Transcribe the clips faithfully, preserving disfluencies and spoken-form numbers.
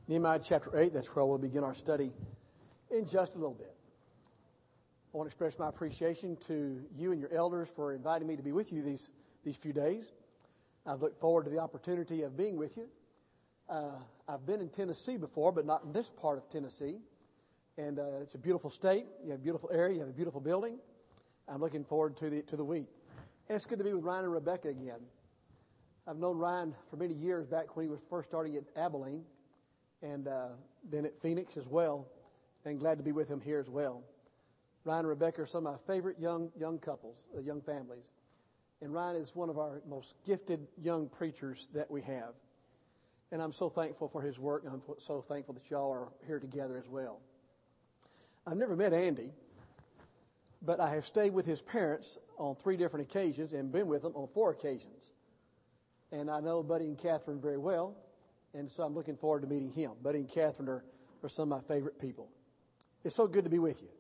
Nehemiah chapter eight, that's where we'll begin our study in just a little bit. I want to express my appreciation to you and your elders for inviting me to be with you these, these few days. I've looked forward to the opportunity of being with you. Uh, I've been in Tennessee before, but not in this part of Tennessee. And uh, it's a beautiful state. You have a beautiful area. You have a beautiful building. I'm looking forward to the to the week. And it's good to be with Ryan and Rebecca again. I've known Ryan for many years back when he was first starting at Abilene, and uh, then at Phoenix as well, and glad to be with him here as well. Ryan and Rebecca are some of my favorite young young couples, uh, young families. And Ryan is one of our most gifted young preachers that we have. And I'm so thankful for his work, and I'm so thankful that y'all are here together as well. I've never met Andy, but I have stayed with his parents on three different occasions and been with them on four occasions. And I know Buddy and Catherine very well, and so I'm looking forward to meeting him. Buddy and Catherine are, are some of my favorite people. It's so good to be with you.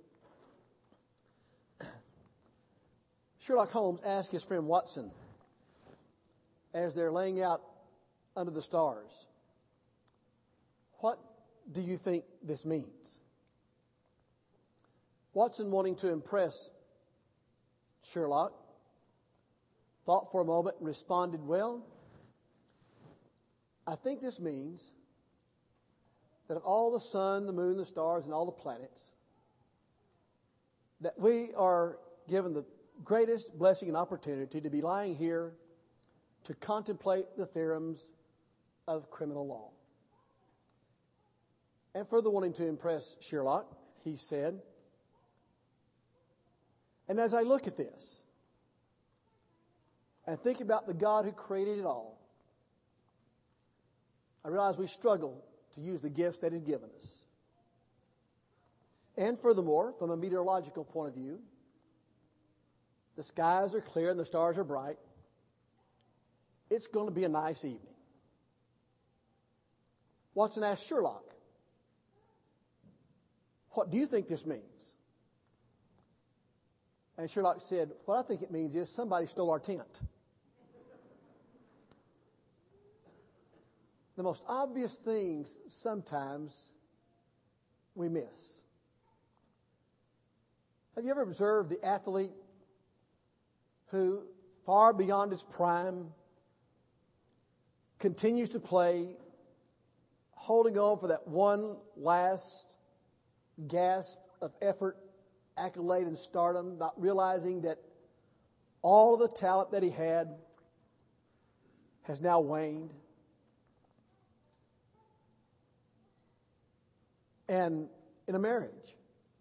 Sherlock Holmes asked his friend Watson, as they're laying out under the stars, "What do you think this means?" Watson, wanting to impress Sherlock, thought for a moment and responded, "Well, I think this means that of all the sun, the moon, the stars, and all the planets, that we are given the greatest blessing and opportunity to be lying here to contemplate the theorems of criminal law." And further wanting to impress Sherlock, he said, "And as I look at this and think about the God who created it all, I realize we struggle to use the gifts that He's given us. And furthermore, from a meteorological point of view, the skies are clear and the stars are bright. It's going to be a nice evening." Watson asked Sherlock, "What do you think this means?" And Sherlock said, "What I think it means is somebody stole our tent." The most obvious things sometimes we miss. Have you ever observed the athlete who, far beyond his prime, continues to play, holding on for that one last gasp of effort, accolade, and stardom, not realizing that all of the talent that he had has now waned? And in a marriage,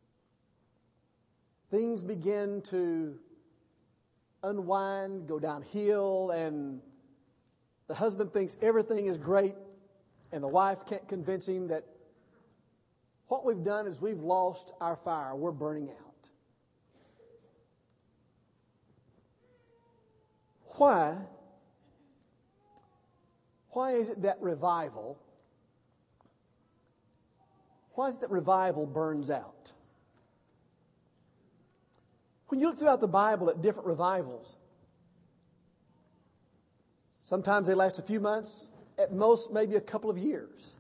things begin to unwind, go downhill, and the husband thinks everything is great, and the wife can't convince him that what we've done is we've lost our fire. We're burning out. Why? Why is it that revival, why is it that revival burns out? When you look throughout the Bible at different revivals, sometimes they last a few months, at most maybe a couple of years.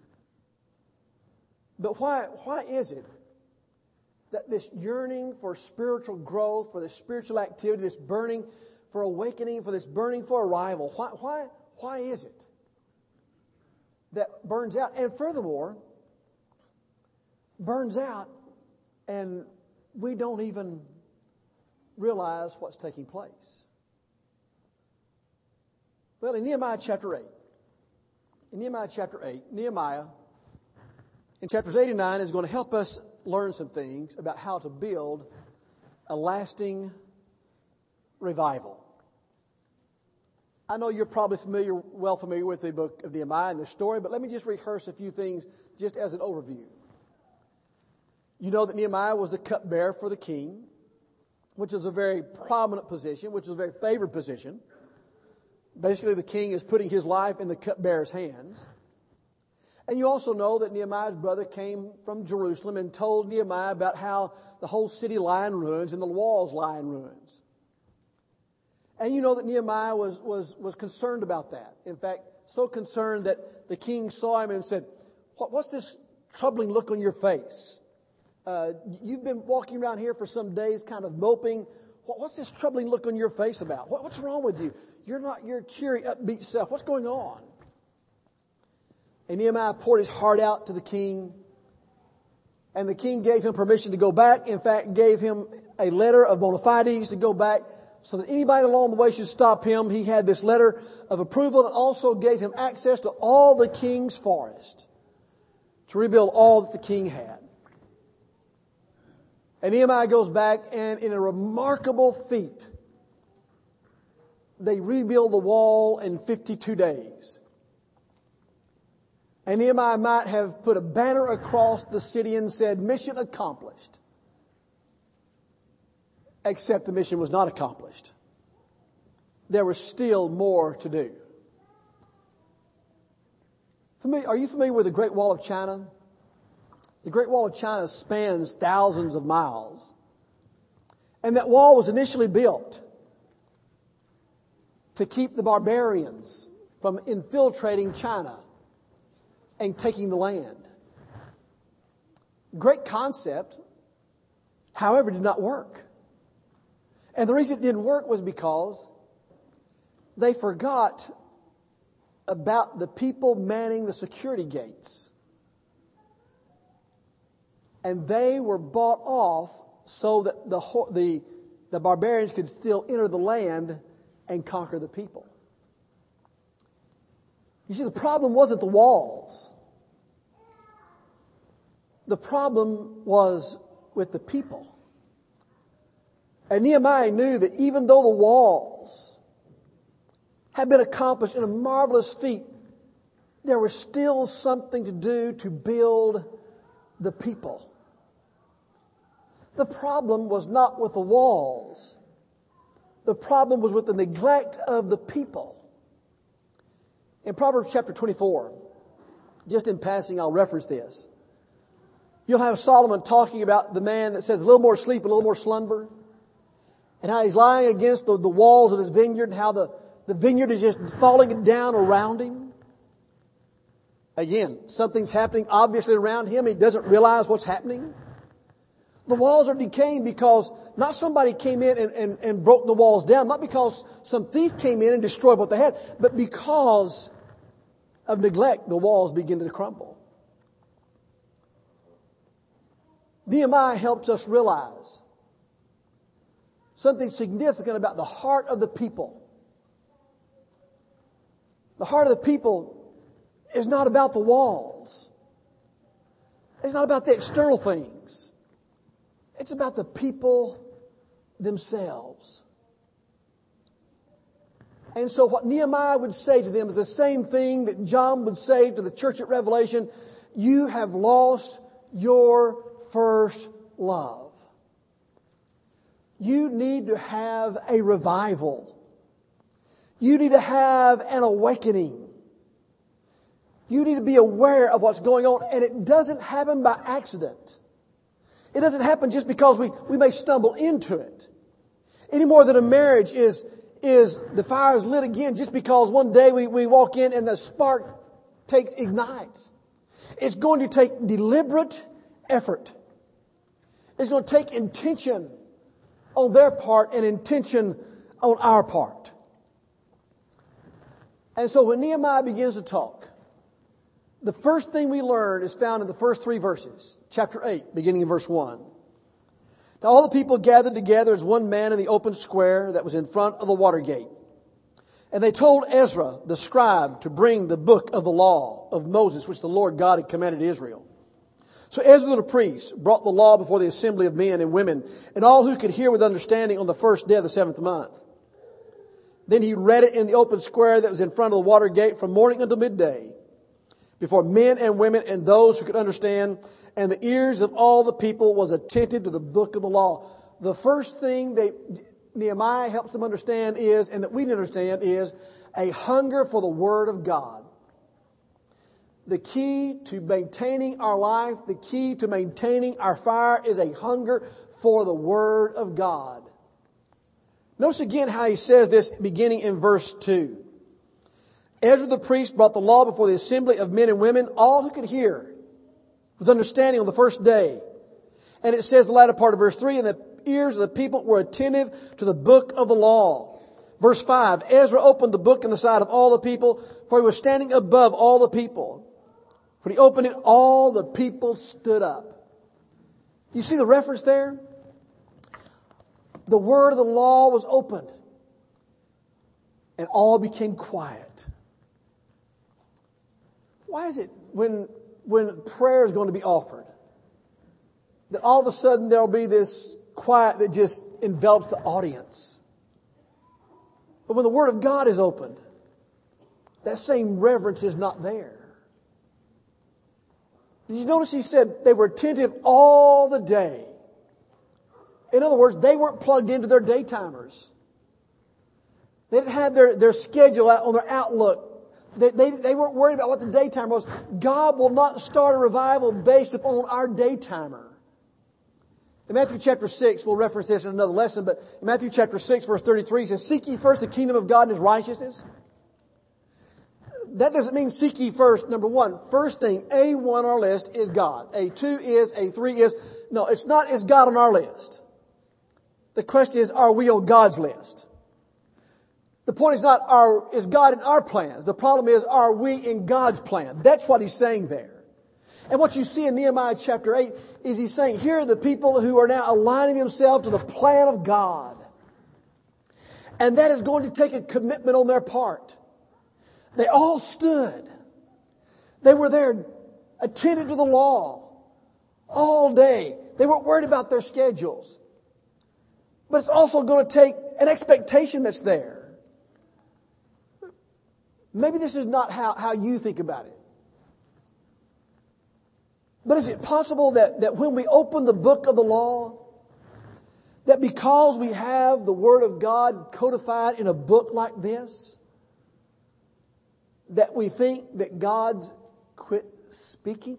But why, why is it that this yearning for spiritual growth, for this spiritual activity, this burning for awakening, for this burning for arrival, why, why, why is it that burns out? And furthermore, burns out and we don't even realize what's taking place. Well, in Nehemiah chapter eight, in Nehemiah chapter eight, Nehemiah, in chapters eight and nine, is going to help us learn some things about how to build a lasting revival. I know you're probably familiar, well familiar with the book of Nehemiah and the story, but let me just rehearse a few things just as an overview. You know that Nehemiah was the cupbearer for the king, which is a very prominent position, which is a very favored position. Basically, the king is putting his life in the cupbearer's hands. And you also know that Nehemiah's brother came from Jerusalem and told Nehemiah about how the whole city lie in ruins and the walls lie in ruins. And you know that Nehemiah was, was, was concerned about that. In fact, so concerned that the king saw him and said, What, what's this troubling look on your face? Uh, you've been walking around here for some days kind of moping. What, what's this troubling look on your face about? What, what's wrong with you? You're not your cheery, upbeat self. What's going on? And Nehemiah poured his heart out to the king. And the king gave him permission to go back. In fact, gave him a letter of bona fides to go back so that anybody along the way should stop him. He had this letter of approval and also gave him access to all the king's forest to rebuild all that the king had. And Nehemiah goes back, and in a remarkable feat, they rebuild the wall in fifty-two days. And Nehemiah might have put a banner across the city and said, mission accomplished. Except the mission was not accomplished. There was still more to do. Are you familiar with the Great Wall of China? The Great Wall of China spans thousands of miles. And that wall was initially built to keep the barbarians from infiltrating China and taking the land. Great concept, however, did not work. And the reason it didn't work was because they forgot about the people manning the security gates. And they were bought off so that the, the, the barbarians could still enter the land and conquer the people. You see, the problem wasn't the walls. The problem was with the people. And Nehemiah knew that even though the walls had been accomplished in a marvelous feat, there was still something to do to build the people. The problem was not with the walls. The problem was with the neglect of the people. In Proverbs chapter twenty-four, just in passing, I'll reference this. You'll have Solomon talking about the man that says a little more sleep, a little more slumber. And how he's lying against the, the walls of his vineyard and how the, the vineyard is just falling down around him. Again, something's happening obviously around him. He doesn't realize what's happening. The walls are decaying because not somebody came in and, and, and broke the walls down. Not because some thief came in and destroyed what they had. But because of neglect, the walls begin to crumble. Nehemiah helps us realize something significant about the heart of the people. The heart of the people is not about the walls. It's not about the external things. It's about the people themselves. And so what Nehemiah would say to them is the same thing that John would say to the church at Revelation. You have lost your first love. You need to have a revival. You need to have an awakening. You need to be aware of what's going on. And it doesn't happen by accident. It doesn't happen just because we, we may stumble into it. Any more than a marriage is, is the fire is lit again just because one day we, we walk in and the spark takes ignites. It's going to take deliberate effort. It's going to take intention on their part and intention on our part. And so when Nehemiah begins to talk, the first thing we learn is found in the first three verses, chapter eight, beginning in verse one. Now all the people gathered together as one man in the open square that was in front of the water gate. And they told Ezra, the scribe, to bring the book of the law of Moses, which the Lord God had commanded Israel. So Ezra the priest brought the law before the assembly of men and women and all who could hear with understanding on the first day of the seventh month. Then he read it in the open square that was in front of the water gate from morning until midday before men and women and those who could understand. And the ears of all the people was attentive to the book of the law. The first thing they, Nehemiah helps them understand is, and that we understand is, a hunger for the Word of God. The key to maintaining our life, the key to maintaining our fire is a hunger for the Word of God. Notice again how he says this beginning in verse two. Ezra the priest brought the law before the assembly of men and women, all who could hear. with understanding on the first day. And it says the latter part of verse three, and the ears of the people were attentive to the book of the law. Verse five, Ezra opened the book in the sight of all the people, for he was standing above all the people. When he opened it, all the people stood up. You see the reference there? The word of the law was opened, and all became quiet. Why is it when, when prayer is going to be offered, that all of a sudden there'll be this quiet that just envelops the audience? But when the Word of God is opened, that same reverence is not there. Did you notice he said they were attentive all the day? In other words, they weren't plugged into their day timers. They didn't have their, their schedule out on their Outlook. They, they, they weren't worried about what the day timer was. God will not start a revival based upon our day timer. In Matthew chapter six, we'll reference this in another lesson, but in Matthew chapter six, verse thirty-three, it says, Seek ye first the kingdom of God and His righteousness. That doesn't mean seek ye first, number one. First thing, A one on our list is God. A two is, A three is. No, it's not is God on our list. The question is, are we on God's list? The point is not, are, is God in our plans? The problem is, are we in God's plan? That's what he's saying there. And what you see in Nehemiah chapter eight is he's saying, here are the people who are now aligning themselves to the plan of God. And that is going to take a commitment on their part. They all stood. They were there, attentive to the law all day. They weren't worried about their schedules. But it's also going to take an expectation that's there. Maybe this is not how, how you think about it. But is it possible that, that when we open the book of the law, that because we have the Word of God codified in a book like this, that we think that God's quit speaking?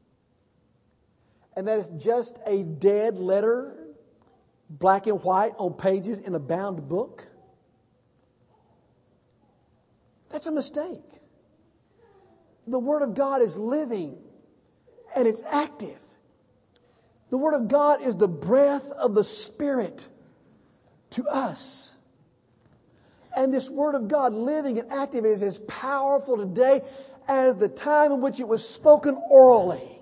And that it's just a dead letter, black and white on pages in a bound book? That's a mistake. The Word of God is living and it's active. The Word of God is the breath of the Spirit to us. And this Word of God living and active is as powerful today as the time in which it was spoken orally.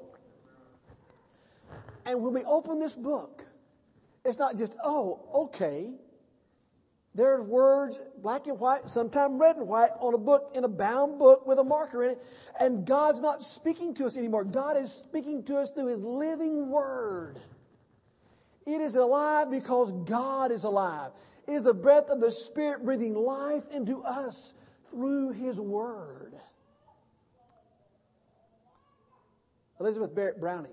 And when we open this book, it's not just, oh, okay. There's words, black and white, sometimes red and white, on a book, in a bound book with a marker in it. And God's not speaking to us anymore. God is speaking to us through His living Word. It is alive because God is alive. It is the breath of the Spirit breathing life into us through His Word. Elizabeth Barrett Browning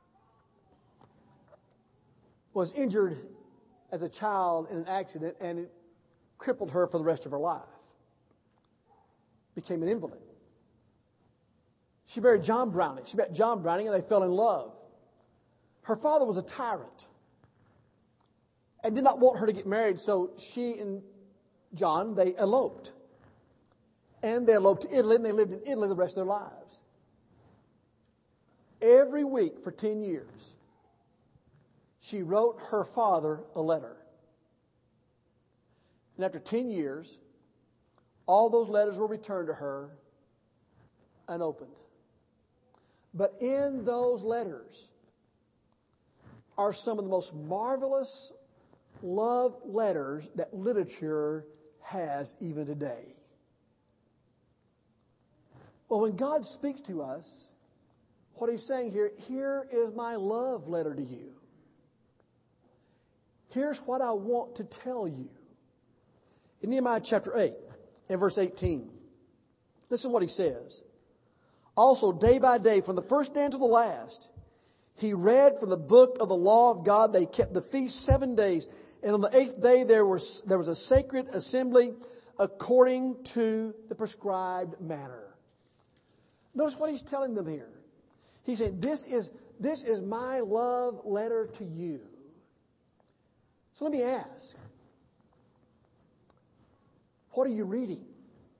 was injured as a child in an accident, and it crippled her for the rest of her life. Became an invalid. She married John Browning. She met John Browning and they fell in love. Her father was a tyrant and did not want her to get married, so she and John, they eloped. And they eloped to Italy, and they lived in Italy the rest of their lives. Every week for ten years, she wrote her father a letter. And after ten years, all those letters were returned to her unopened. But in those letters are some of the most marvelous love letters that literature has even today. Well, when God speaks to us, what He's saying here, here is my love letter to you. Here's what I want to tell you. In Nehemiah chapter eight, in verse eighteen, listen to what he says. Also, day by day, from the first day until the last, he read from the book of the law of God. They kept the feast seven days. And on the eighth day, there was, there was a sacred assembly according to the prescribed manner. Notice what he's telling them here. He's saying, this is, this is my love letter to you. So let me ask, what are you reading?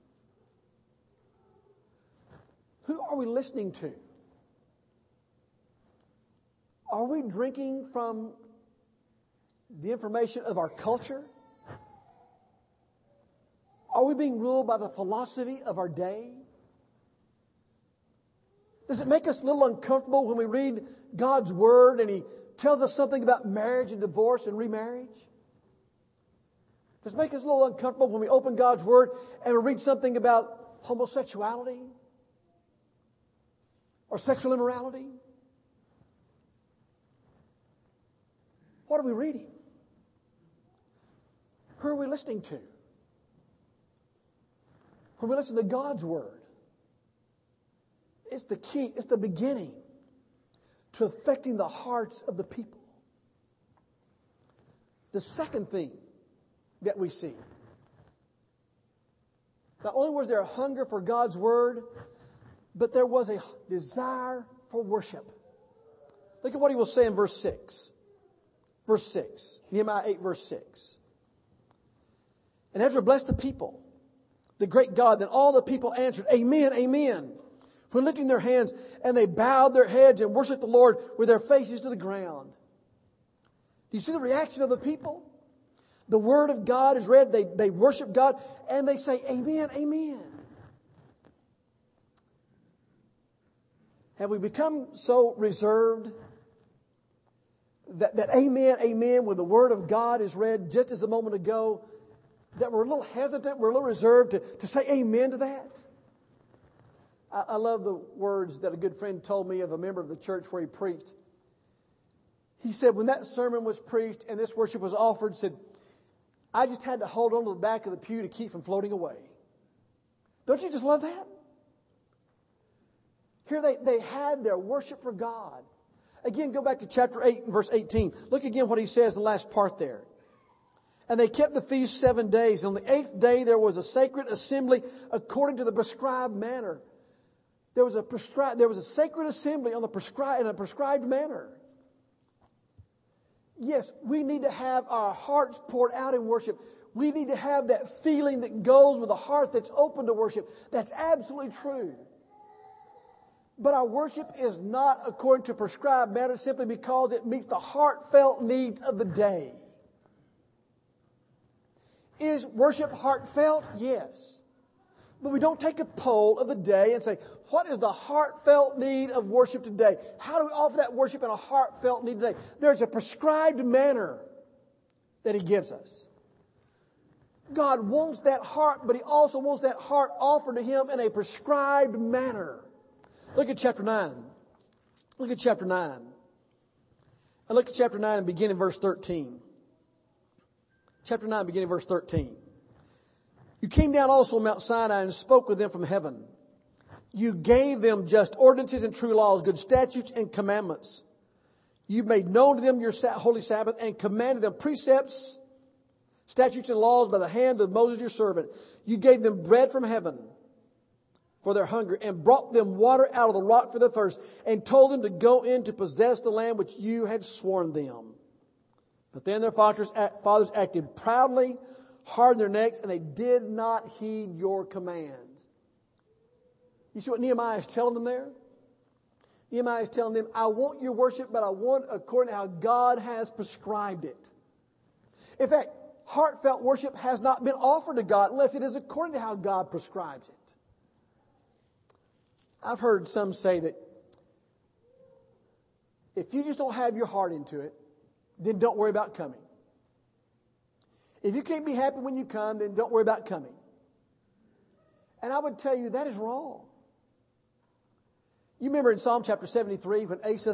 Who are we listening to? Are we drinking from the information of our culture? Are we being ruled by the philosophy of our day? Does it make us a little uncomfortable when we read God's Word and He tells us something about marriage and divorce and remarriage? Does it make us a little uncomfortable when we open God's Word and we read something about homosexuality or sexual immorality? What are we reading? Who are we listening to? When we listen to God's Word, it's the key, it's the beginning to affecting the hearts of the people. The second thing that we see, not only was there a hunger for God's Word, but there was a desire for worship. Look at what he will say in verse six. Verse six. Nehemiah eight, verse six. And Ezra blessed the people, the great God. Then all the people answered, Amen, Amen. When lifting their hands, and they bowed their heads and worshiped the Lord with their faces to the ground. Do you see the reaction of the people? The Word of God is read, they, they worship God, and they say, Amen, Amen. Have we become so reserved that, that Amen, Amen, when the Word of God is read just as a moment ago, that we're a little hesitant, we're a little reserved to, to say Amen to that? I, I love the words that a good friend told me of a member of the church where he preached. He said, when that sermon was preached and this worship was offered, said, I just had to hold on to the back of the pew to keep from floating away. Don't you just love that? Here they, they had their worship for God. Again, go back to chapter eight and verse eighteen. Look again what he says in the last part there. And they kept the feast seven days. And on the eighth day there was a sacred assembly according to the prescribed manner. There was a prescribed, there was a sacred assembly on the prescribed, in a prescribed manner. Yes, we need to have our hearts poured out in worship. We need to have that feeling that goes with a heart that's open to worship. That's absolutely true. But our worship is not according to prescribed manner simply because it meets the heartfelt needs of the day. Is worship heartfelt? Yes. But we don't take a poll of the day and say, what is the heartfelt need of worship today? How do we offer that worship in a heartfelt need today? There's a prescribed manner that He gives us. God wants that heart, but He also wants that heart offered to Him in a prescribed manner. Look at chapter nine. Look at chapter nine. And look at chapter nine and begin in verse thirteen. Chapter nine, beginning in verse thirteen. You came down also on Mount Sinai and spoke with them from heaven. You gave them just ordinances and true laws, good statutes and commandments. You made known to them your holy Sabbath and commanded them precepts, statutes and laws by the hand of Moses your servant. You gave them bread from heaven for their hunger and brought them water out of the rock for their thirst and told them to go in to possess the land which you had sworn them. But then their fathers, fathers acted proudly, hardened their necks, and they did not heed your commands. You see what Nehemiah is telling them there? Nehemiah is telling them, I want your worship, but I want it according to how God has prescribed it. In fact, heartfelt worship has not been offered to God unless it is according to how God prescribes it. I've heard some say that if you just don't have your heart into it, then don't worry about coming. If you can't be happy when you come, then don't worry about coming. And I would tell you that is wrong. You remember in Psalm chapter seventy-three when Asaph,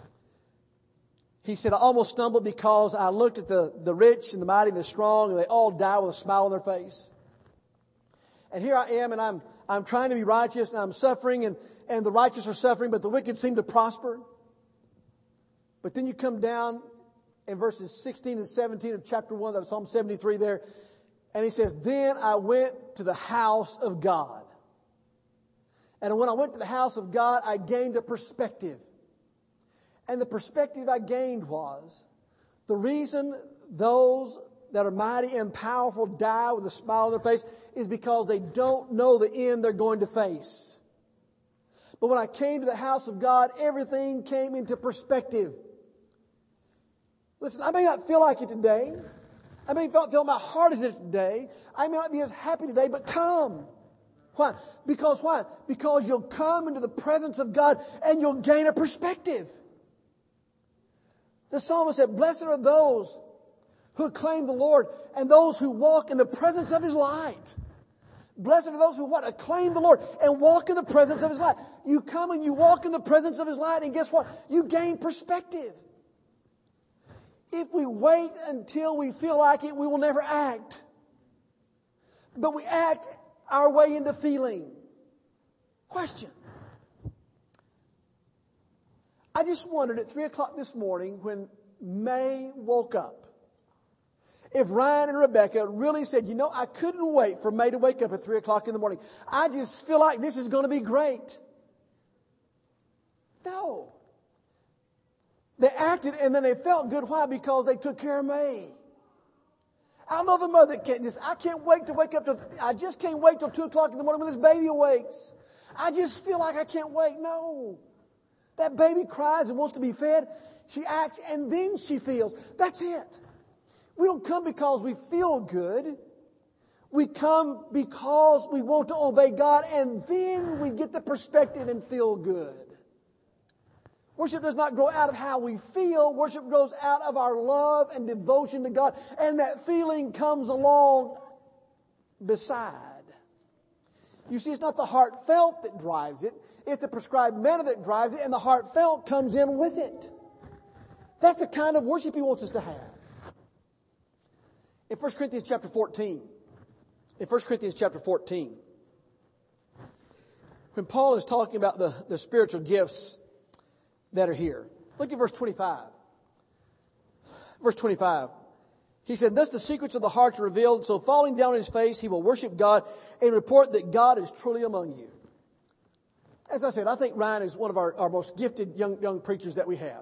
he said, I almost stumbled because I looked at the, the rich and the mighty and the strong and they all die with a smile on their face. And here I am and I'm I'm trying to be righteous and I'm suffering and, and the righteous are suffering, but the wicked seem to prosper. But then you come down in verses sixteen and seventeen of chapter one of Psalm seventy-three there. And he says, then I went to the house of God. And when I went to the house of God, I gained a perspective. And the perspective I gained was the reason those that are mighty and powerful die with a smile on their face is because they don't know the end they're going to face. But when I came to the house of God, everything came into perspective. Listen, I may not feel like it today. I may not feel my heart is in it today. I may not be as happy today, but come. Why? Because why? Because you'll come into the presence of God and you'll gain a perspective. The psalmist said, blessed are those who acclaim the Lord and those who walk in the presence of His light. Blessed are those who what? Acclaim the Lord and walk in the presence of His light. You come and you walk in the presence of His light, and guess what? You gain perspective. If we wait until we feel like it, we will never act. But we act our way into feeling. Question. I just wondered at three o'clock this morning when May woke up, if Ryan and Rebecca really said, you know, I couldn't wait for May to wake up at three o'clock in the morning. I just feel like this is going to be great. No. They acted and then they felt good. Why? Because they took care of May. I know the mother that can't just, I can't wait to wake up till, I just can't wait till two o'clock in the morning when this baby awakes. I just feel like I can't wait. No. That baby cries and wants to be fed. She acts and then she feels. That's it. We don't come because we feel good. We come because we want to obey God, and then we get the perspective and feel good. Worship does not grow out of how we feel. Worship grows out of our love and devotion to God, and that feeling comes along beside. You see, it's not the heartfelt that drives it. It's the prescribed manner that drives it, and the heartfelt comes in with it. That's the kind of worship He wants us to have. In First Corinthians chapter fourteen, in First Corinthians chapter fourteen, when Paul is talking about the, the spiritual gifts that are here, look at verse twenty-five. Verse twenty-five. He said, thus the secrets of the heart are revealed, so falling down on his face, he will worship God and report that God is truly among you. As I said, I think Ryan is one of our, our most gifted young, young preachers that we have.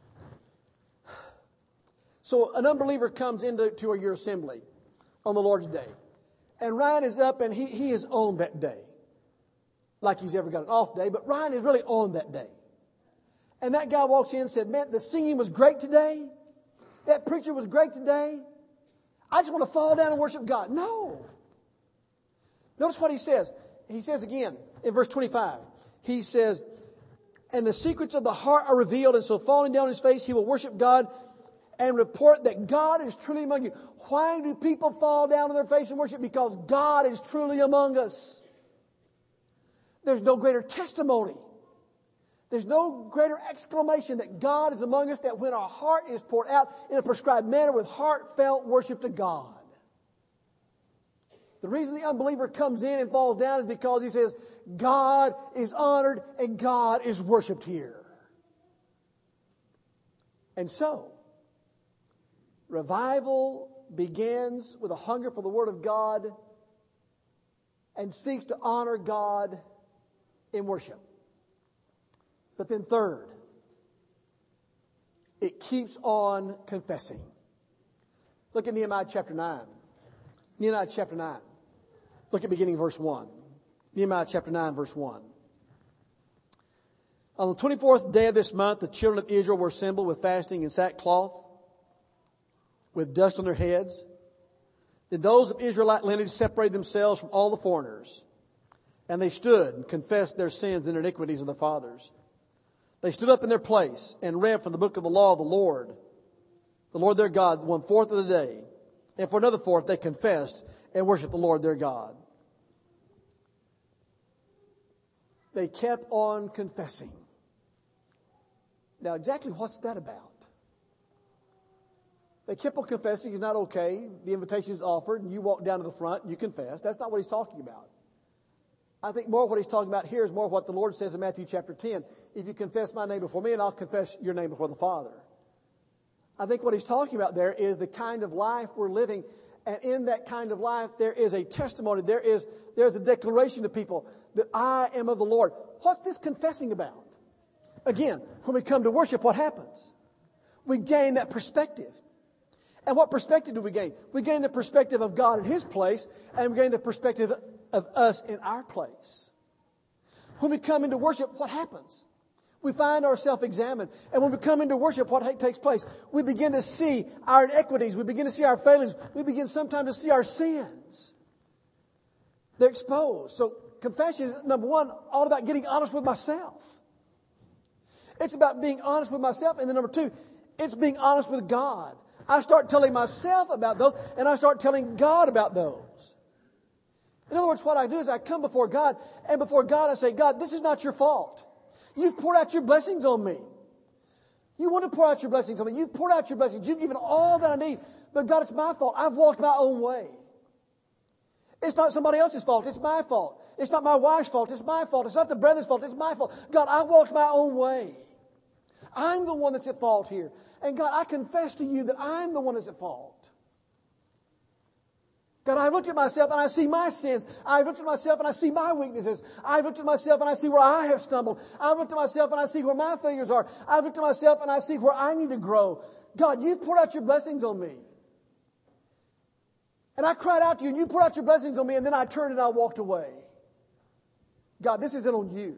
So an unbeliever comes into to your assembly on the Lord's day. And Ryan is up and he, he is on that day. Like he's ever got an off day, but Ryan is really on that day. And that guy walks in and said, man, the singing was great today. That preacher was great today. I just want to fall down and worship God. No. Notice what he says. He says again in verse twenty-five. He says, and the secrets of the heart are revealed, and so falling down on his face, he will worship God and report that God is truly among you. Why do people fall down on their face and worship? Because God is truly among us. There's no greater testimony. There's no greater exclamation that God is among us, that when our heart is poured out in a prescribed manner with heartfelt worship to God. The reason the unbeliever comes in and falls down is because he says, God is honored and God is worshiped here. And so, revival begins with a hunger for the Word of God and seeks to honor God in worship. But then third, it keeps on confessing. Look at Nehemiah chapter nine. Nehemiah chapter nine. Look at beginning verse one. Nehemiah chapter nine, verse one. On the twenty-fourth day of this month, the children of Israel were assembled with fasting and sackcloth, with dust on their heads. Then those of Israelite lineage separated themselves from all the foreigners, and they stood and confessed their sins and iniquities of their fathers. They stood up in their place and read from the book of the law of the Lord, the Lord their God, one fourth of the day. And for another fourth, they confessed and worshiped the Lord their God. They kept on confessing. Now, exactly what's that about? They kept on confessing. It's not okay. The invitation is offered, and you walk down to the front and you confess. That's not what he's talking about. I think more of what he's talking about here is more of what the Lord says in Matthew chapter ten. If you confess my name before me, and I'll confess your name before the Father. I think what he's talking about there is the kind of life we're living. And in that kind of life, there is a testimony. There is there's a declaration to people that I am of the Lord. What's this confessing about? Again, when we come to worship, what happens? We gain that perspective. And what perspective do we gain? We gain the perspective of God in His place, and we gain the perspective of us in our place. When we come into worship, what happens? We find ourselves examined. And when we come into worship, what takes place? We begin to see our inequities. We begin to see our failings. We begin sometimes to see our sins. They're exposed. So confession is, number one, all about getting honest with myself. It's about being honest with myself. And then number two, it's being honest with God. I start telling myself about those, and I start telling God about those. In other words, what I do is I come before God, and before God I say, God, this is not your fault. You've poured out your blessings on me. You want to pour out your blessings on me. You've poured out your blessings. You've given all that I need. But God, it's my fault. I've walked my own way. It's not somebody else's fault. It's my fault. It's not my wife's fault. It's my fault. It's not the brother's fault. It's my fault. God, I walked my own way. I'm the one that's at fault here. And God, I confess to you that I'm the one that's at fault. God, I've looked at myself and I see my sins. I've looked at myself and I see my weaknesses. I've looked at myself and I see where I have stumbled. I've looked at myself and I see where my failures are. I've looked at myself and I see where I need to grow. God, you've poured out your blessings on me. And I cried out to you and you poured out your blessings on me, and then I turned and I walked away. God, this isn't on you.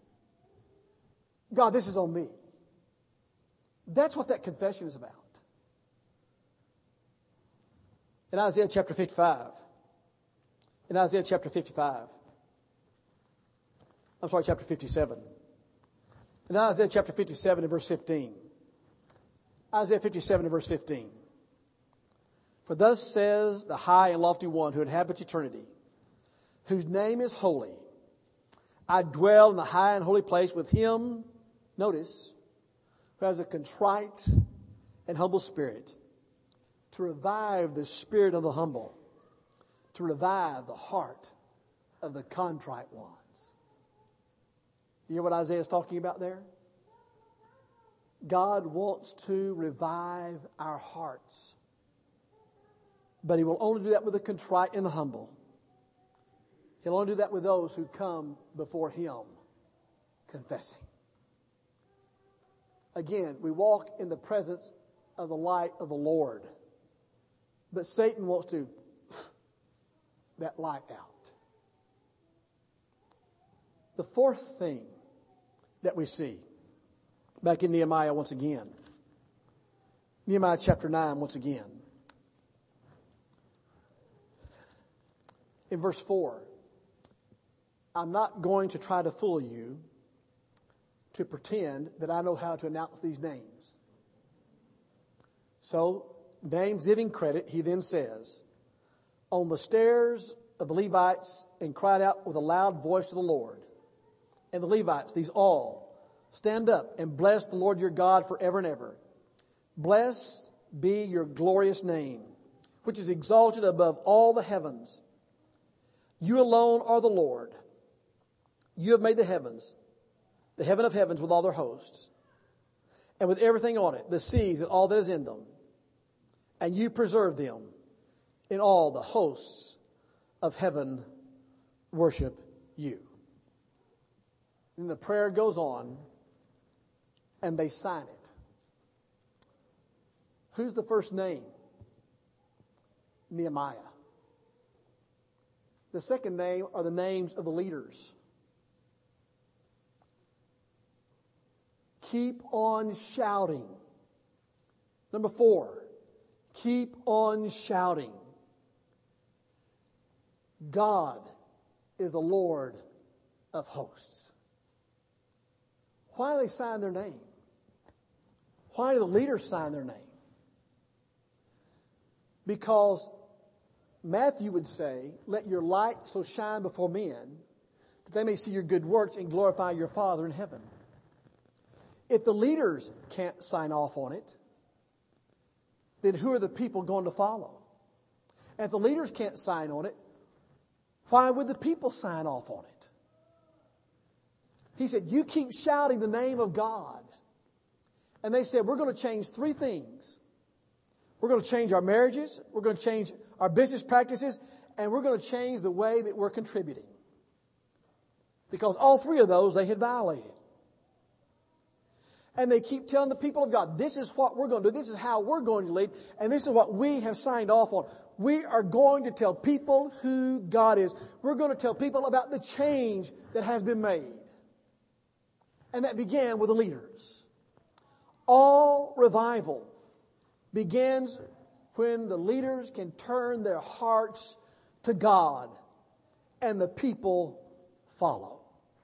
God, this is on me. That's what that confession is about. In Isaiah chapter fifty-five, in Isaiah chapter fifty-five, I'm sorry, chapter fifty-seven. In Isaiah chapter fifty-seven and verse fifteen, Isaiah fifty-seven and verse fifteen. For thus says the high and lofty one who inhabits eternity, whose name is holy. I dwell in the high and holy place with him, notice, who has a contrite and humble spirit, to revive the spirit of the humble, to revive the heart of the contrite ones. You hear what Isaiah is talking about there? God wants to revive our hearts. But He will only do that with the contrite and the humble. He'll only do that with those who come before Him confessing. Again, we walk in the presence of the light of the Lord. But Satan wants to that light out. The fourth thing that we see, back in Nehemiah once again. Nehemiah chapter nine once again. In verse four, I'm not going to try to fool you to pretend that I know how to announce these names. So, names giving credit, he then says, on the stairs of the Levites, and cried out with a loud voice to the Lord. And the Levites, these all, stand up and bless the Lord your God forever and ever. Blessed be your glorious name, which is exalted above all the heavens. You alone are the Lord. You have made the heavens, the heaven of heavens with all their hosts, and with everything on it, the seas and all that is in them. And you preserve them in all the hosts of heaven worship you. And the prayer goes on, and they sign it. Who's the first name? Nehemiah. The second name are the names of the leaders. Keep on shouting. Number four, keep on shouting. God is the Lord of hosts. Why do they sign their name? Why do the leaders sign their name? Because Matthew would say, let your light so shine before men that they may see your good works and glorify your Father in heaven. If the leaders can't sign off on it, then who are the people going to follow? And if the leaders can't sign on it, why would the people sign off on it? He said, you keep shouting the name of God. And they said, we're going to change three things. We're going to change our marriages, we're going to change our business practices, and we're going to change the way that we're contributing. Because all three of those they had violated. And they keep telling the people of God, this is what we're going to do, this is how we're going to lead, and this is what we have signed off on. We are going to tell people who God is. We're going to tell people about the change that has been made. And that began with the leaders. All revival begins when the leaders can turn their hearts to God and the people follow.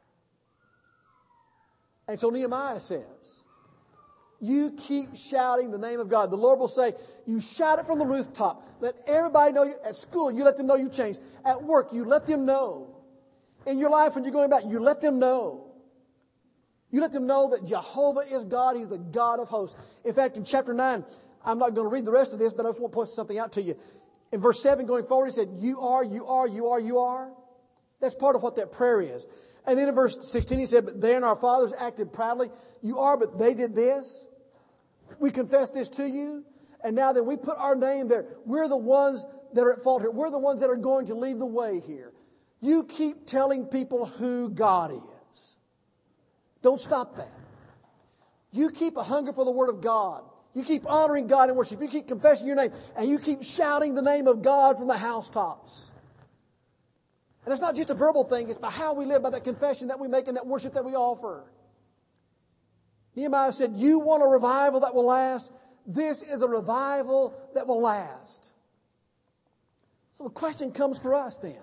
And so Nehemiah says, you keep shouting the name of God. The Lord will say, you shout it from the rooftop. Let everybody know you. At school, you let them know you changed. At work, you let them know. In your life, when you're going back, you let them know. You let them know that Jehovah is God. He's the God of hosts. In fact, in chapter nine, I'm not going to read the rest of this, but I just want to point something out to you. In verse seven going forward, he said, you are, you are, you are, you are. That's part of what that prayer is. And then in verse sixteen, he said, but then our fathers acted proudly. You are, but they did this. We confess this to you. And now that we put our name there, we're the ones that are at fault here. We're the ones that are going to lead the way here. You keep telling people who God is. Don't stop that. You keep a hunger for the Word of God. You keep honoring God in worship. You keep confessing your name. And you keep shouting the name of God from the housetops. And it's not just a verbal thing. It's by how we live, by that confession that we make and that worship that we offer. Nehemiah said, you want a revival that will last? This is a revival that will last. So the question comes for us then.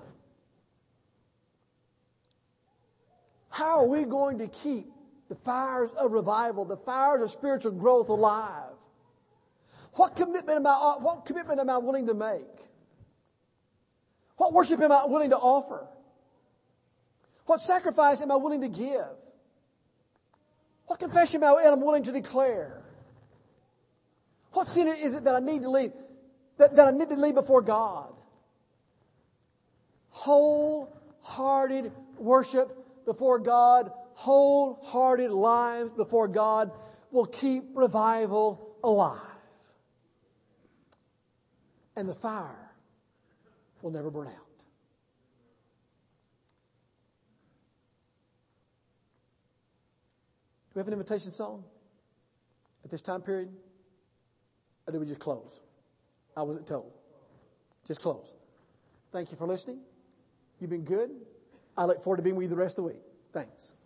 How are we going to keep the fires of revival, the fires of spiritual growth alive? What commitment am I, what commitment am I willing to make? What worship am I willing to offer? What sacrifice am I willing to give? What confession am I willing to declare? What sin is it that I need to leave, that, that I need to leave before God? Wholehearted worship before God, wholehearted lives before God will keep revival alive. And the fire will never burn out. Do we have an invitation song at this time period? Or do we just close? I wasn't told. Just close. Thank you for listening. You've been good. I look forward to being with you the rest of the week. Thanks.